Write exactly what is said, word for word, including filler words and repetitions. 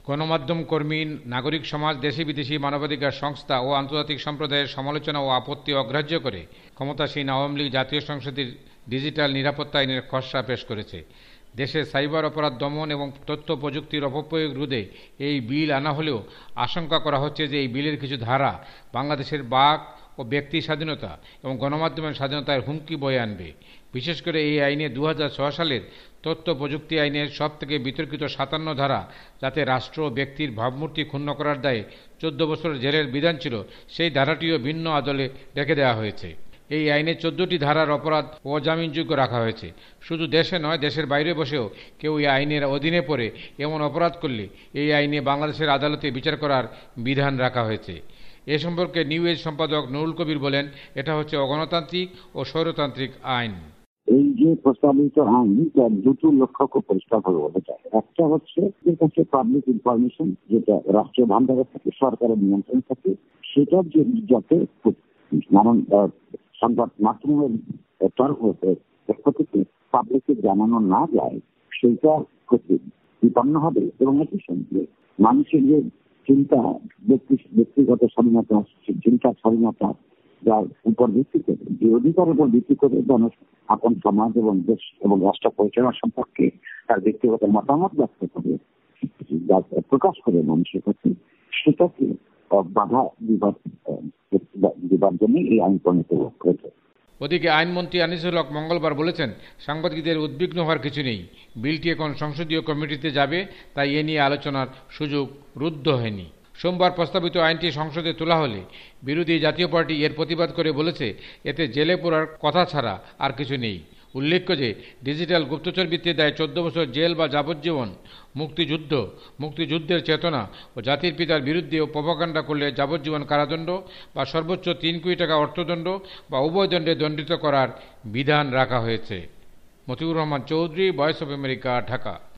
গণমাধ্যম কর্মী, নাগরিক সমাজ, দেশি বিদেশি মানবাধিকার সংস্থা ও আন্তর্জাতিক সম্প্রদায়ের সমালোচনা ও আপত্তি অগ্রাহ্য করে ক্ষমতাসীন আওয়ামী লীগ জাতীয় সংসদের ডিজিটাল নিরাপত্তা আইনের খসড়া পেশ করেছে। দেশে সাইবার অপরাধ দমন এবং তথ্য প্রযুক্তির অপপ্রয়োগ রোধে এই বিল আনা হলেও আশঙ্কা করা হচ্ছে যে এই বিলের কিছু ধারা বাংলাদেশের বাক ও ব্যক্তি স্বাধীনতা এবং গণমাধ্যমের স্বাধীনতার হুমকি বয়ে আনবে। বিশেষ করে এই আইনে দু হাজার ছয় সালের তথ্য প্রযুক্তি আইনের সবথেকে বিতর্কিত সাতান্ন ধারা, যাতে রাষ্ট্র ও ব্যক্তির ভাবমূর্তি ক্ষুণ্ণ করার দায়ে চোদ্দ বছরের জেলের বিধান ছিল, সেই ধারাটিও ভিন্ন আদলে রেখে দেওয়া হয়েছে। এই আইনে চোদ্দটি ধারার অপরাধ অজামিনযোগ্য রাখা হয়েছে। শুধু দেশে নয়, দেশের বাইরে বসেও কেউ এই আইনের অধীনে পড়ে এমন অপরাধ করলে এই আইনে বাংলাদেশের আদালতে বিচার করার বিধান রাখা হয়েছে। এ সম্পর্কে নিউ এজ সম্পাদক নুরুল কবির বলেন, এটা হচ্ছে অগণতান্ত্রিক ও স্বৈরতান্ত্রিক আইন। এই যে প্রস্তাবিত আইন, তার দুটো লক্ষ্যকে পরিষ্কারভাবে বলা যায়। একটা হচ্ছে এর কাছে পাবলিক ইনফরমেশন, যেটা রাষ্ট্রীয় ভান্ডারে থাকে, সরকারের নিয়ন্ত্রণ থাকে, সেটা যে যাতে নানান সংবাদ মাধ্যমের পক্ষ থেকে পাবলিককে জানানো না যায়, সেইটা বিপন্ন হবে। এবং একই সঙ্গে মানুষের যে চিন্তা, ব্যক্তিগত স্বাধীনতা, চিন্তার স্বাধীনতা, যার উপর ভিত্তি করে, যে অধিকারের উপর ভিত্তি করে মানুষ আপন সমাজ এবং দেশ এবং রাষ্ট্র পরিচালনা সম্পর্কে তার ব্যক্তিগত মতামত ব্যক্ত করে, প্রকাশ করে মানুষের কাছে, সেটাকে বাধা দিবার জন্য এই আইন প্রণীত হয়েছে। ওদিকে আইনমন্ত্রী আনিসুল হক মঙ্গলবার বলেছেন, সাংবাদিকদের উদ্বিগ্ন হওয়ার কিছু নেই। বিলটি এখন সংসদীয় কমিটিতে যাবে, তাই এ নিয়ে আলোচনার সুযোগ রুদ্ধ হয়নি। সোমবার প্রস্তাবিত আইনটি সংসদে তোলা হলে বিরোধী জাতীয় পার্টি এর প্রতিবাদ করে বলেছে, এতে জেলে পড়ার কথা ছাড়া আর কিছু নেই। উল্লেখ্য যে ডিজিটাল গুপ্তচর বৃত্তির দায়ে চোদ্দ বছর জেল বা যাবজ্জীবন, মুক্তিযুদ্ধ, মুক্তিযুদ্ধের চেতনা ও জাতির পিতার বিরুদ্ধে ও প্রপাগান্ডা করলে যাবজ্জীবন কারাদণ্ড বা সর্বোচ্চ তিন কোটি টাকা অর্থদণ্ড বা উভয় দণ্ডে দণ্ডিত করার বিধান রাখা হয়েছে। Motiur Rahman Chowdhury, voice of America, Dhaka.